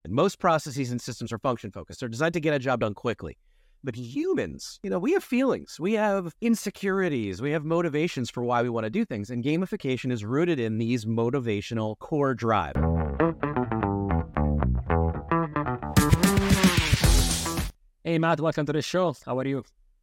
Most processes and systems are function focused. They're designed to get a job done quickly. But humans, we have feelings, we have insecurities, we have motivations for why we want to do things. And gamification is rooted in these motivational core drive. Hey, Matt, welcome to the show. How are you?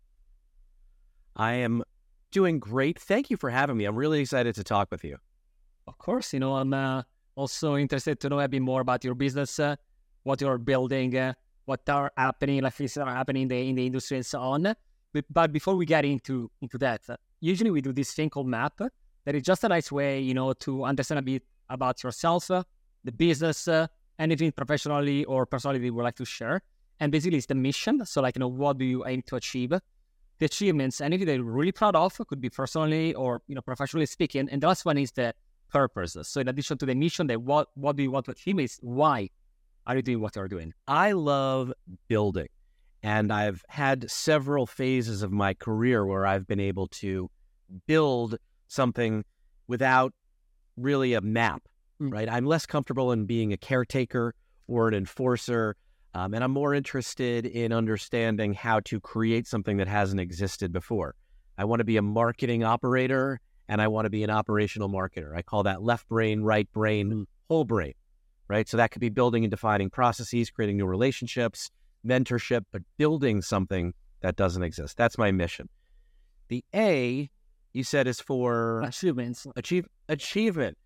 I am doing great. Thank you for having me. I'm really excited to talk with you. Of course, I'm also interested to know a bit more about your business, what you're building, what are happening, like things are happening in the industry and so on. But before we get into that, usually we do this thing called MAP. That is just a nice way, to understand a bit about yourself, the business, anything professionally or personally you would like to share. And basically it's the mission. So what do you aim to achieve? The achievements, anything that you're really proud of, could be personally or, professionally speaking. And the last one is the purpose. So in addition to the mission, that what do you want to achieve is why are you doing what you're doing? I love building, and I've had several phases of my career where I've been able to build something without really a map, right? I'm less comfortable in being a caretaker or an enforcer, and I'm more interested in understanding how to create something that hasn't existed before. I want to be a marketing operator, and I want to be an operational marketer. I call that left brain, right brain, whole brain. Right? So that could be building and defining processes, creating new relationships, mentorship, but building something that doesn't exist. That's my mission. The A, you said, is for achievements. Achievement.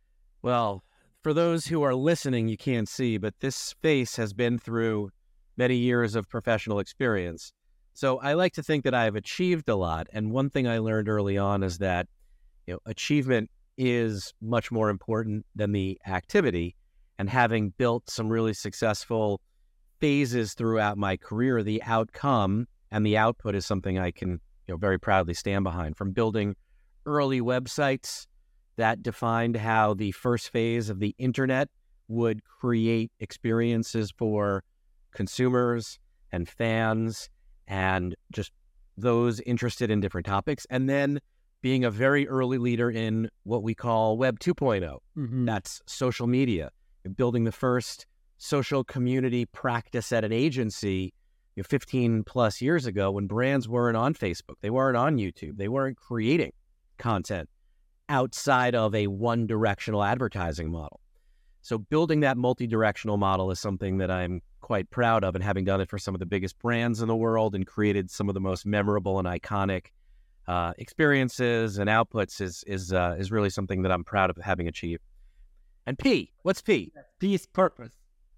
Well, for those who are listening, you can't see, but this face has been through many years of professional experience. So I like to think that I've achieved a lot. And one thing I learned early on is that, achievement is much more important than the activity. And having built some really successful phases throughout my career, the outcome and the output is something I can, very proudly stand behind. From building early websites that defined how the first phase of the internet would create experiences for consumers and fans and just those interested in different topics. And then being a very early leader in what we call Web 2.0. That's social media. Building the first social community practice at an agency 15 plus years ago when brands weren't on Facebook, they weren't on YouTube, they weren't creating content outside of a one-directional advertising model. So building that multi-directional model is something that I'm quite proud of, and having done it for some of the biggest brands in the world and created some of the most memorable and iconic experiences and outputs is really something that I'm proud of having achieved. And P, what's P? P is purpose.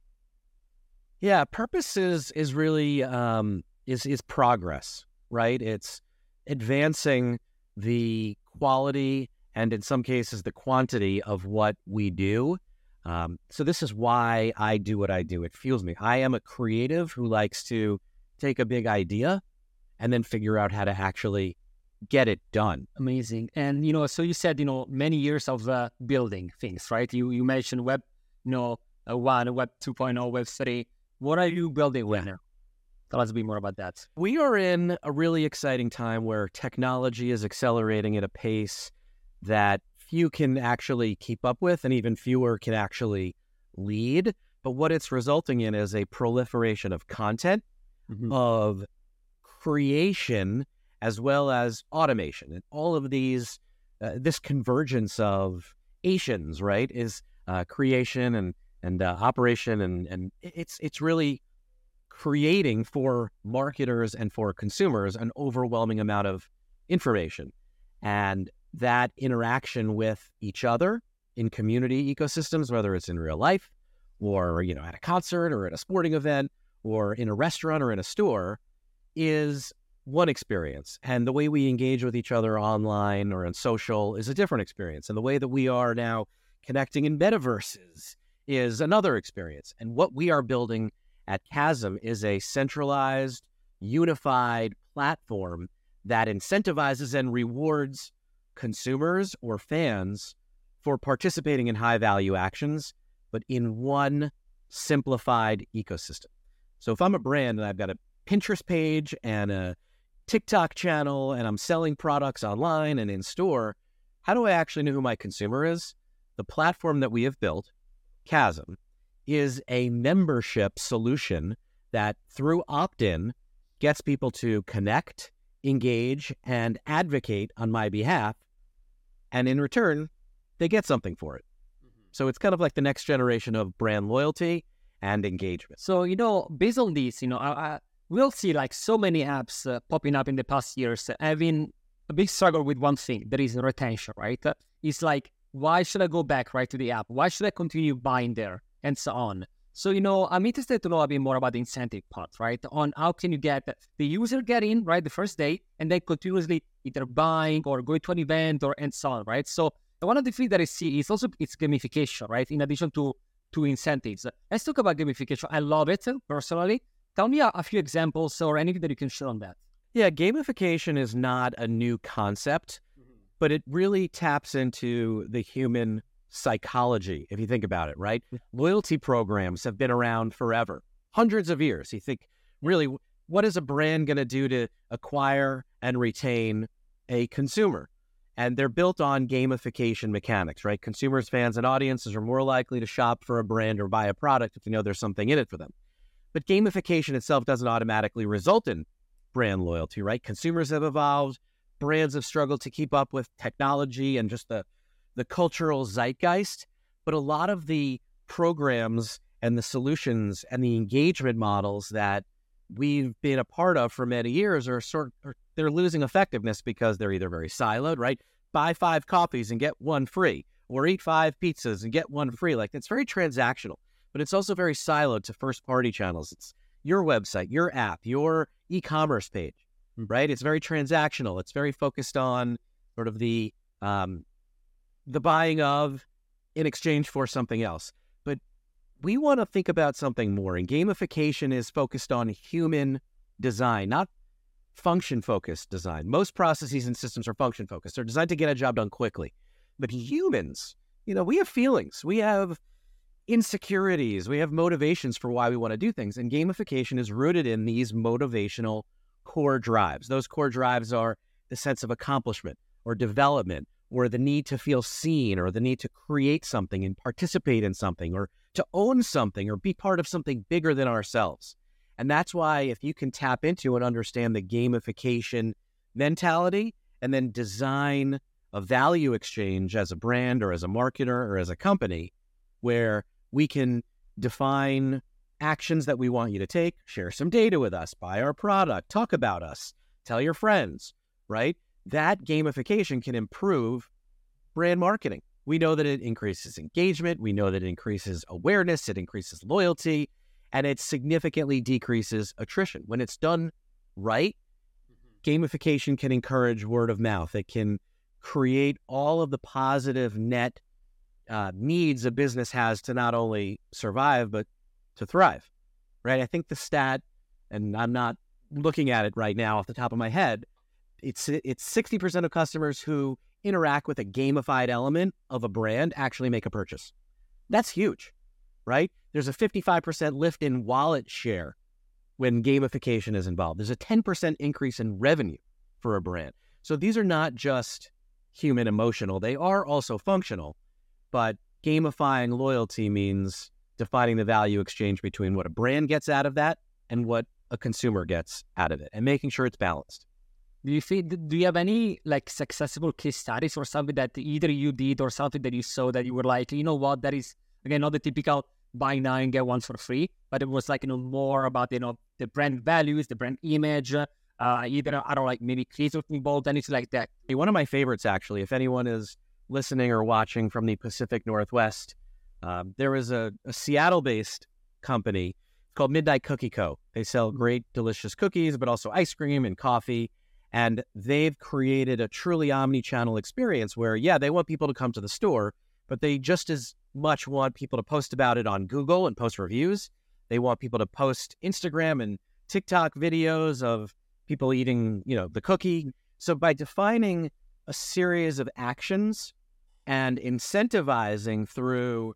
Yeah, purpose is really is progress, right? It's advancing the quality and in some cases the quantity of what we do. So this is why I do what I do. It fuels me. I am a creative who likes to take a big idea and then figure out how to actually get it done. Amazing. And, so you said, many years of building things, right? You mentioned Web, 1, Web 2.0, Web 3. What are you building right now? Tell us a bit more about that. We are in a really exciting time where technology is accelerating at a pace that few can actually keep up with, and even fewer can actually lead. But what it's resulting in is a proliferation of content, of creation, as well as automation. And all of these, this convergence of Asians, right, is creation and operation. And it's really creating for marketers and for consumers an overwhelming amount of information. And that interaction with each other in community ecosystems, whether it's in real life or, at a concert or at a sporting event or in a restaurant or in a store, is one experience. And the way we engage with each other online or on social is a different experience. And the way that we are now connecting in metaverses is another experience. And what we are building at Chasm is a centralized, unified platform that incentivizes and rewards consumers or fans for participating in high-value actions, but in one simplified ecosystem. So if I'm a brand and I've got a Pinterest page and a TikTok channel and I'm selling products online and in store, how do I actually know who my consumer is? The platform that we have built, Chasm, is a membership solution that through opt-in gets people to connect, engage, and advocate on my behalf. And in return, they get something for it. So it's kind of like the next generation of brand loyalty and engagement. So, based on this, we'll see like so many apps popping up in the past years having a big struggle with one thing, that is retention, right? It's like, why should I go back, right, to the app? Why should I continue buying there? And so on. So, I'm interested to know a bit more about the incentive part, right? On how can you get the user get in, right, the first day, and then continuously either buying or going to an event and so on, right? So one of the things that I see is also it's gamification, right? In addition to incentives. Let's talk about gamification. I love it personally. Tell me a few examples or anything that you can share on that. Yeah, gamification is not a new concept, but it really taps into the human psychology, if you think about it, right? Loyalty programs have been around forever, hundreds of years. You think, really, what is a brand going to do to acquire and retain a consumer? And they're built on gamification mechanics, right? Consumers, fans, and audiences are more likely to shop for a brand or buy a product if they know there's something in it for them. But gamification itself doesn't automatically result in brand loyalty, right? Consumers have evolved. Brands have struggled to keep up with technology and just the cultural zeitgeist. But a lot of the programs and the solutions and the engagement models that we've been a part of for many years they're losing effectiveness because they're either very siloed, right? Buy 5 coffees and get 1 free, or eat 5 pizzas and get 1 free. Like, it's very transactional, but it's also very siloed to first-party channels. It's your website, your app, your e-commerce page, right? It's very transactional. It's very focused on sort of the buying of in exchange for something else. But we want to think about something more, and gamification is focused on human design, not function-focused design. Most processes and systems are function-focused. They're designed to get a job done quickly. But humans, we have feelings. We have insecurities. We have motivations for why we want to do things. And gamification is rooted in these motivational core drives. Those core drives are the sense of accomplishment or development, or the need to feel seen, or the need to create something and participate in something, or to own something, or be part of something bigger than ourselves. And that's why if you can tap into and understand the gamification mentality and then design a value exchange as a brand or as a marketer or as a company, where we can define actions that we want you to take, share some data with us, buy our product, talk about us, tell your friends, right? That gamification can improve brand marketing. We know that it increases engagement. We know that it increases awareness. It increases loyalty, and it significantly decreases attrition. When it's done right, gamification can encourage word of mouth. It can create all of the positive net needs a business has to not only survive, but to thrive, right? I think the stat, and I'm not looking at it right now off the top of my head, it's 60% of customers who interact with a gamified element of a brand actually make a purchase. That's huge, right? There's a 55% lift in wallet share when gamification is involved. There's a 10% increase in revenue for a brand. So these are not just human emotional. They are also functional, but gamifying loyalty means defining the value exchange between what a brand gets out of that and what a consumer gets out of it, and making sure it's balanced. Do you have any like successful case studies or something that either you did or something that you saw that you were like, you know what, that is, again, not the typical buy now and get one for free, but it was like, more about, the brand values, the brand image, either, I don't know, like maybe creative involved, anything like that. One of my favorites, actually, if anyone is listening or watching from the Pacific Northwest, there is a Seattle-based company called Midnight Cookie Co. They sell great, delicious cookies, but also ice cream and coffee. And they've created a truly omni-channel experience where, they want people to come to the store, but they just as much want people to post about it on Google and post reviews. They want people to post Instagram and TikTok videos of people eating, the cookie. So by defining a series of actions and incentivizing through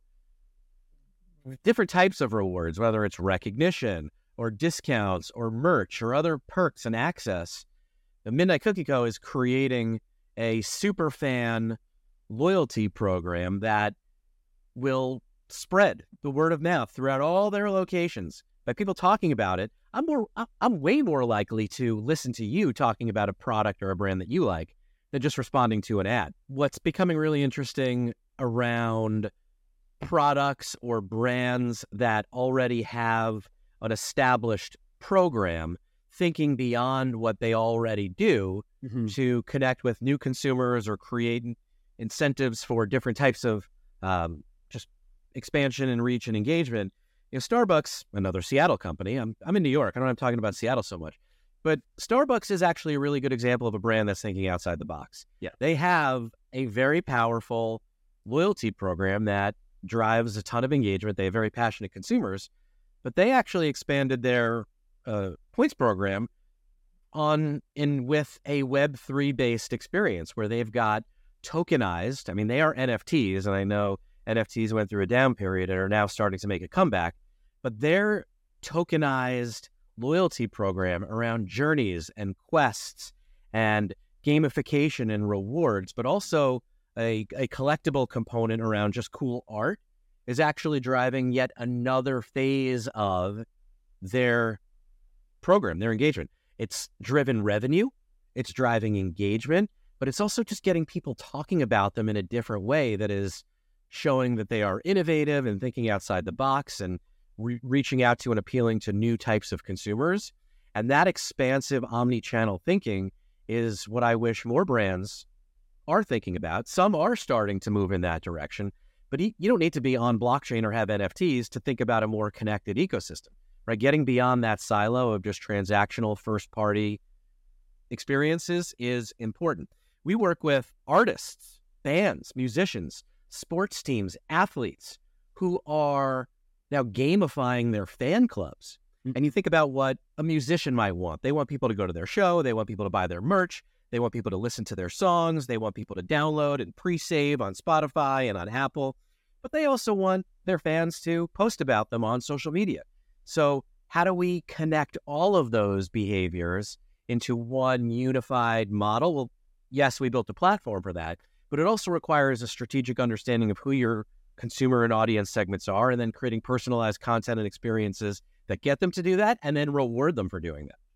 different types of rewards, whether it's recognition or discounts or merch or other perks and access, the Midnight Cookie Co. is creating a super fan loyalty program that will spread the word of mouth throughout all their locations by people talking about it, I'm way more likely to listen to you talking about a product or a brand that you like than just responding to an ad. What's becoming really interesting around products or brands that already have an established program, thinking beyond what they already do to connect with new consumers or create incentives for different types of just expansion and reach and engagement. Starbucks, another Seattle company. I'm in New York. I don't know, I'm talking about Seattle so much. But Starbucks is actually a really good example of a brand that's thinking outside the box. Yeah. They have a very powerful loyalty program that drives a ton of engagement. They have very passionate consumers, but they actually expanded their points program with a Web3 based experience where they've got tokenized. I mean, they are NFTs, and I know NFTs went through a down period and are now starting to make a comeback, but their tokenized loyalty program around journeys and quests and gamification and rewards, but also a collectible component around just cool art is actually driving yet another phase of their program, their engagement. It's driven revenue, it's driving engagement, but it's also just getting people talking about them in a different way that is showing that they are innovative and thinking outside the box and reaching out to and appealing to new types of consumers. And that expansive omni-channel thinking is what I wish more brands are thinking about. Some are starting to move in that direction, but you don't need to be on blockchain or have NFTs to think about a more connected ecosystem, right? Getting beyond that silo of just transactional first-party experiences is important. We work with artists, bands, musicians, sports teams, athletes who are now gamifying their fan clubs. And you think about what a musician might want. They want people to go to their show. They want people to buy their merch. They want people to listen to their songs. They want people to download and pre-save on Spotify and on Apple. But they also want their fans to post about them on social media. So how do we connect all of those behaviors into one unified model? Well, yes, we built a platform for that, but it also requires a strategic understanding of who your consumer and audience segments are, and then creating personalized content and experiences that get them to do that, and then reward them for doing that.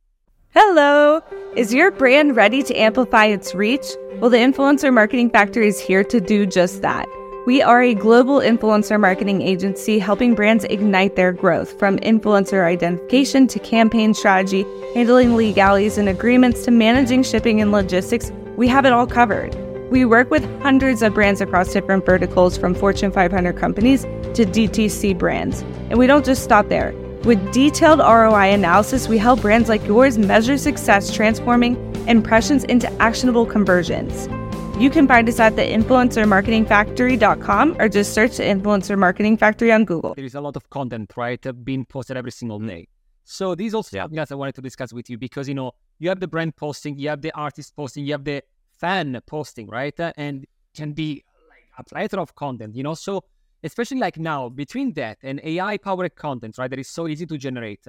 Hello! Is your brand ready to amplify its reach? Well, the Influencer Marketing Factory is here to do just that. We are a global influencer marketing agency helping brands ignite their growth, from influencer identification to campaign strategy, handling legalities and agreements to managing shipping and logistics. We have it all covered. We work with hundreds of brands across different verticals, from Fortune 500 companies to DTC brands. And we don't just stop there. With detailed ROI analysis, we help brands like yours measure success, transforming impressions into actionable conversions. You can find us at the influencermarketingfactory.com or just search the Influencer Marketing Factory on Google. There is a lot of content, right, being posted every single day. So these also something else I wanted to discuss with you, because, you have the brand posting, you have the artist posting, you have the fan posting, right? And can be like a plethora of content, So especially like now, between that and AI-powered content, right, that is so easy to generate,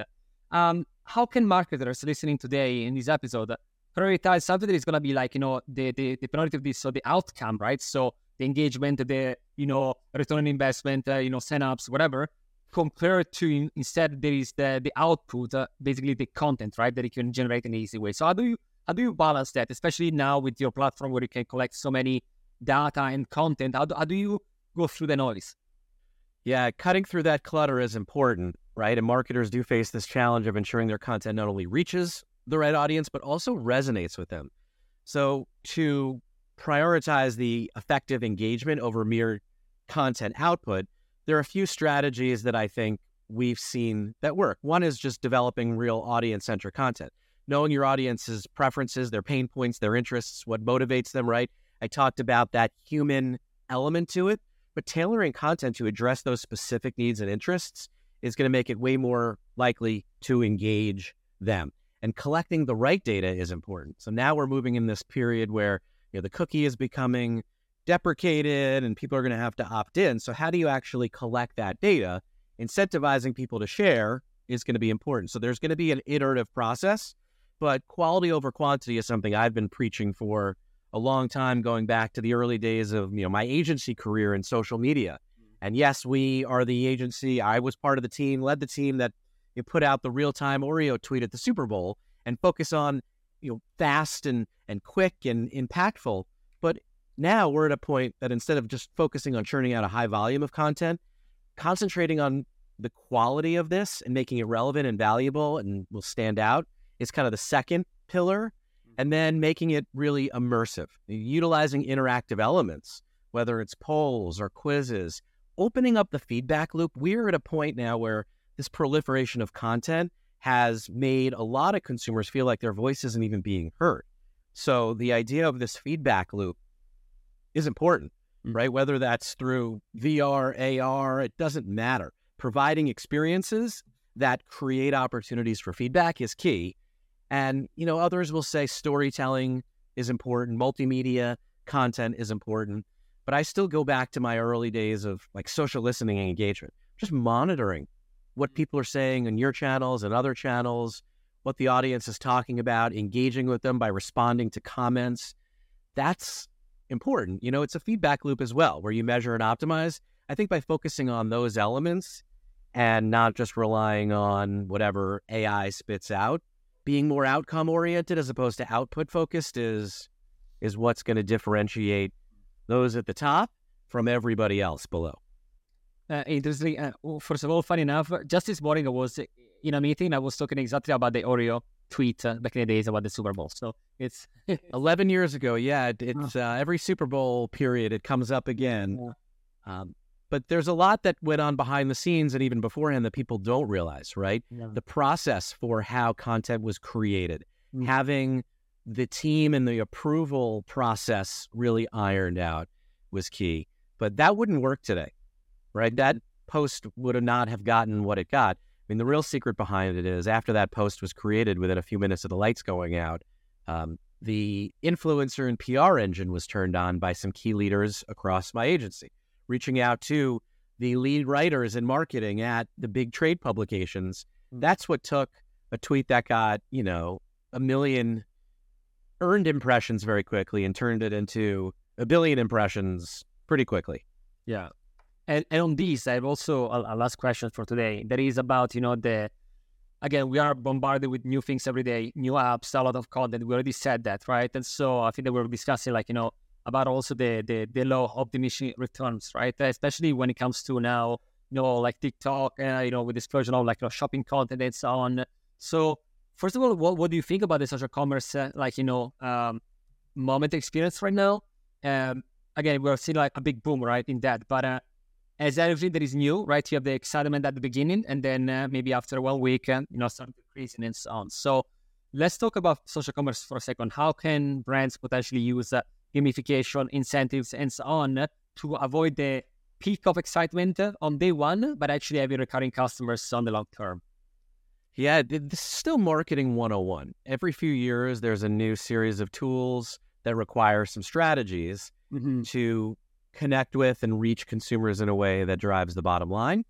how can marketers listening today in this episode prioritize something that is going to be like, the priority of this, so the outcome, right? So the engagement, the, return on investment, sign-ups, whatever, compared to instead there is the output, basically the content, right, that you can generate in an easy way. So how do you balance that, especially now with your platform where you can collect so many data and content? How do you go through the noise? Yeah, cutting through that clutter is important, right? And marketers do face this challenge of ensuring their content not only reaches the right audience, but also resonates with them. So to prioritize the effective engagement over mere content output, there are a few strategies that I think we've seen that work. One is just developing real audience-centric content. Knowing your audience's preferences, their pain points, their interests, what motivates them, right? I talked about that human element to it, but tailoring content to address those specific needs and interests is going to make it way more likely to engage them. And collecting the right data is important. So now we're moving in this period where the cookie is becoming deprecated and people are going to have to opt in. So how do you actually collect that data? Incentivizing people to share is going to be important. So there's going to be an iterative process, but quality over quantity is something I've been preaching for a long time, going back to the early days of my agency career in social media. And yes, we are the agency. I was part of the team, led the team that put out the real-time Oreo tweet at the Super Bowl and focus on, fast and quick and impactful. But now we're at a point that instead of just focusing on churning out a high volume of content, concentrating on the quality of this and making it relevant and valuable and will stand out is kind of the second pillar. And then making it really immersive, utilizing interactive elements, whether it's polls or quizzes, opening up the feedback loop. We're at a point now where this proliferation of content has made a lot of consumers feel like their voice isn't even being heard. So the idea of this feedback loop is important, right? Whether that's through VR, AR, it doesn't matter. Providing experiences that create opportunities for feedback is key. And, others will say storytelling is important, multimedia content is important. But I still go back to my early days of like social listening and engagement, just monitoring what people are saying on your channels and other channels, what the audience is talking about, engaging with them by responding to comments. That's important. It's a feedback loop as well, where you measure and optimize. I think by focusing on those elements and not just relying on whatever AI spits out, being more outcome oriented as opposed to output focused is what's going to differentiate those at the top from everybody else below. Interesting. First of all, funny enough, just this morning I was in a meeting. I was talking exactly about the Oreo tweet back in the days about the Super Bowl. So it's 11 years ago. Yeah, it's every Super Bowl period it comes up again. Yeah. But there's a lot that went on behind the scenes and even beforehand that people don't realize, right? Yeah. The process for how content was created, having the team and the approval process really ironed out was key. But that wouldn't work today, right? That post would not have gotten what it got. I mean, the real secret behind it is after that post was created, within a few minutes of the lights going out, the influencer and PR engine was turned on by some key leaders across my agency, reaching out to the lead writers in marketing at the big trade publications. That's what took a tweet that got, 1 million earned impressions very quickly and turned it into 1 billion impressions pretty quickly. Yeah. And on this, I have also a last question for today. That is about, again, we are bombarded with new things every day, new apps, a lot of content. We already said that, right? And so I think that we're discussing about also the low optimization returns, right? Especially when it comes to now, like TikTok, with the explosion of shopping content and so on. So first of all, what do you think about the social commerce, moment experience right now? Again, we're seeing a big boom, right, in that. But as everything that is new, right, you have the excitement at the beginning, and then maybe after 1 week, start decreasing and so on. So let's talk about social commerce for a second. How can brands potentially use gamification, incentives, and so on to avoid the peak of excitement on day one, but actually having recurring customers on the long term? Yeah, this is still marketing 101. Every few years, there's a new series of tools that require some strategies to connect with and reach consumers in a way that drives the bottom line.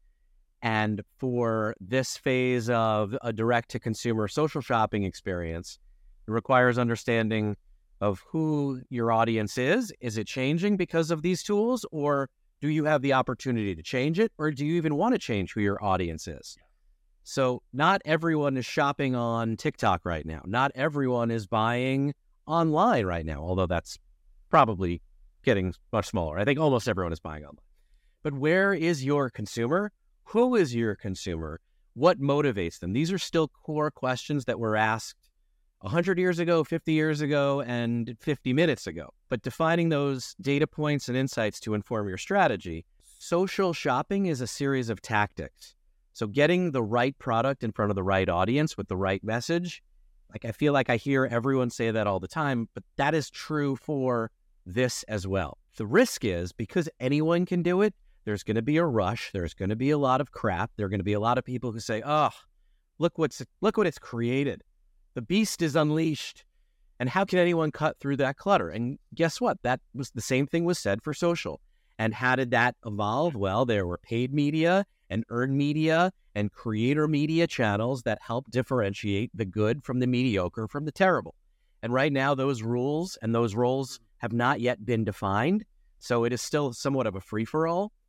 And for this phase of a direct-to-consumer social shopping experience, it requires understanding of who your audience is. Is it changing because of these tools, or do you have the opportunity to change it, or do you even want to change who your audience is? Yeah. So not everyone is shopping on TikTok right now. Not everyone is buying online right now, although that's probably getting much smaller. I think almost everyone is buying online. But where is your consumer? Who is your consumer? What motivates them? These are still core questions that were asked 100 years ago, 50 years ago, and 50 minutes ago. But defining those data points and insights to inform your strategy, social shopping is a series of tactics. So getting the right product in front of the right audience with the right message, I feel like I hear everyone say that all the time, but that is true for this as well. The risk is because anyone can do it, there's going to be a rush. There's going to be a lot of crap. There are going to be a lot of people who say, oh, look what it's created. The beast is unleashed. And how can anyone cut through that clutter? And guess what? That was the same thing was said for social. And how did that evolve? Well, there were paid media and earned media and creator media channels that help differentiate the good from the mediocre from the terrible. And right now, those rules and those roles have not yet been defined. So it is still somewhat of a free-for-all.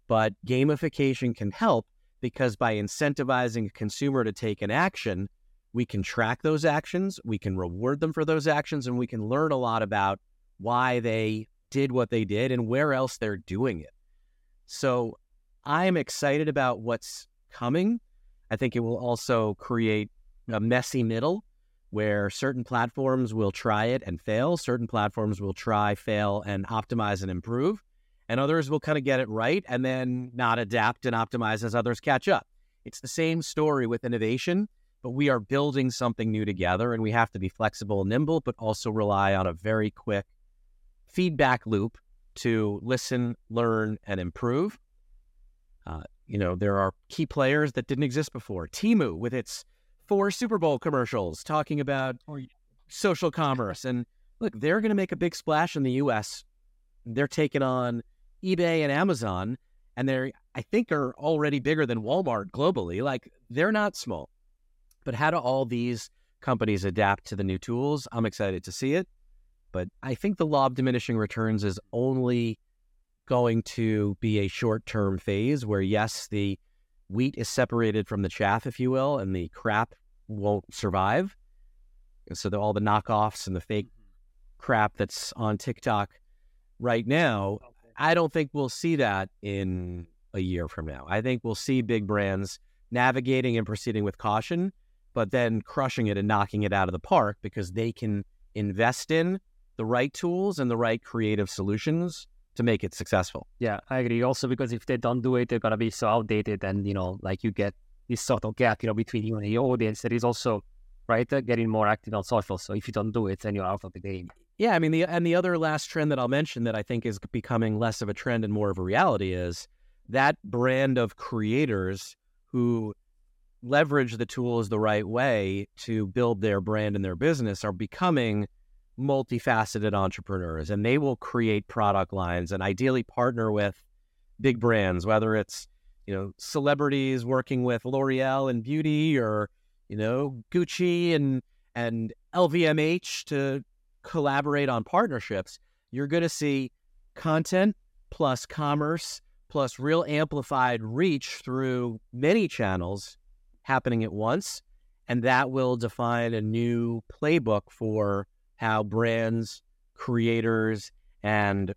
But gamification can help because by incentivizing a consumer to take an action, we can track those actions, we can reward them for those actions, and we can learn a lot about why they did what they did and where else they're doing it. So I'm excited about what's coming. I think it will also create a messy middle where certain platforms will try it and fail, certain platforms will try, fail, and optimize and improve, and others will kind of get it right and then not adapt and optimize as others catch up. It's the same story with innovation, but we are building something new together, and we have to be flexible and nimble, but also rely on a very quick feedback loop to listen, learn, and improve. There are key players that didn't exist before. Temu with its 4 Super Bowl commercials talking about social commerce. And look, they're going to make a big splash in the U.S. They're taking on eBay and Amazon, and I think are already bigger than Walmart globally. Like, they're not small. But how do all these companies adapt to the new tools? I'm excited to see it. But I think the law of diminishing returns is only going to be a short-term phase where, yes, the wheat is separated from the chaff, if you will, and the crap won't survive. And so all the knockoffs and the fake crap that's on TikTok right now, I don't think we'll see that in a year from now. I think we'll see big brands navigating and proceeding with caution, but then crushing it and knocking it out of the park because they can invest in the right tools and the right creative solutions to make it successful. Yeah, I agree. Also, because if they don't do it, they're going to be so outdated, and, you get this sort of gap, between you and your audience that is also, right, getting more active on social. So if you don't do it, then you're out of the game. Yeah, I mean, the other last trend that I'll mention that I think is becoming less of a trend and more of a reality is that brand of creators who leverage the tools the right way to build their brand and their business are becoming multifaceted entrepreneurs, and they will create product lines and ideally partner with big brands, whether it's, celebrities working with L'Oreal and beauty, or, Gucci and LVMH to collaborate on partnerships. You're going to see content plus commerce plus real amplified reach through many channels happening at once, and that will define a new playbook for how brands, creators, and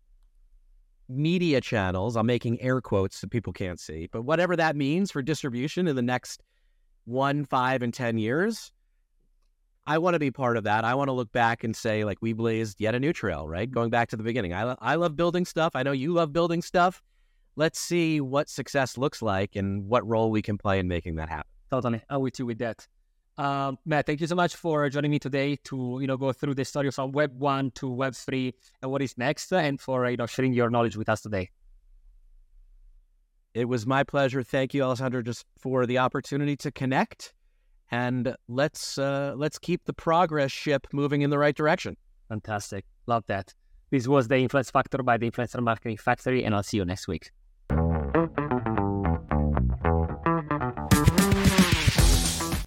media channels, I'm making air quotes so people can't see, but whatever that means for distribution in the next 1, 5, and 10 years, I want to be part of that. I want to look back and say, like, we blazed yet a new trail, right? Going back to the beginning. I love building stuff. I know you love building stuff. Let's see what success looks like and what role we can play in making that happen. Totally. I'm with you with that. Matt, thank you so much for joining me today to, go through the story from Web 1 to Web 3 and what is next, and for, sharing your knowledge with us today. It was my pleasure. Thank you, Alessandro, just for the opportunity to connect, and let's keep the progress ship moving in the right direction. Fantastic. Love that. This was the Influence Factor by the Influencer Marketing Factory, and I'll see you next week.